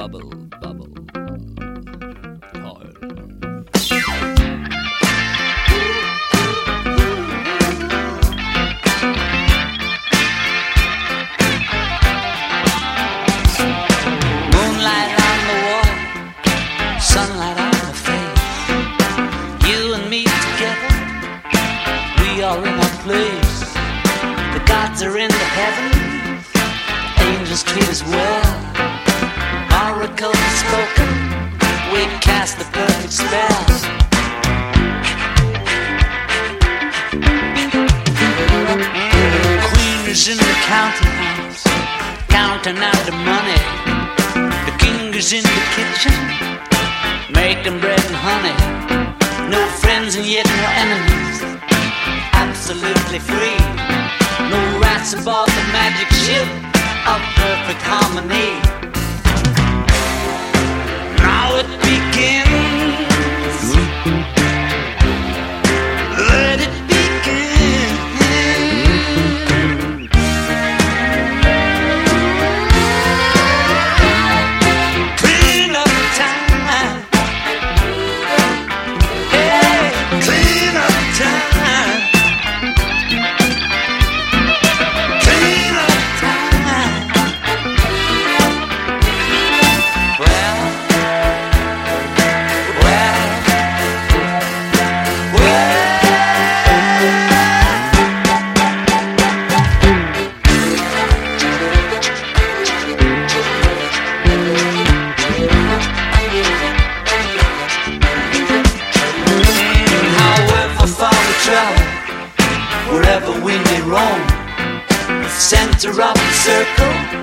bubble, bubble. Toll. Moonlight on the wall, sunlight on the face. You and me together, we are in our place. The gods are in the heavens, angels treat us well. Oracles are spoken, we cast the perfect spell. Queen is in the counting house, counting out the money. The king is in the kitchen, making bread and honey. No friends and yet no enemies, absolutely free. No rats aboard the magic ship of perfect harmony. Now it begins. Let it begin. Clean up time. Hey, clean up time. Clean up time. Well, however far we travel, wherever we may roam, the center of the circle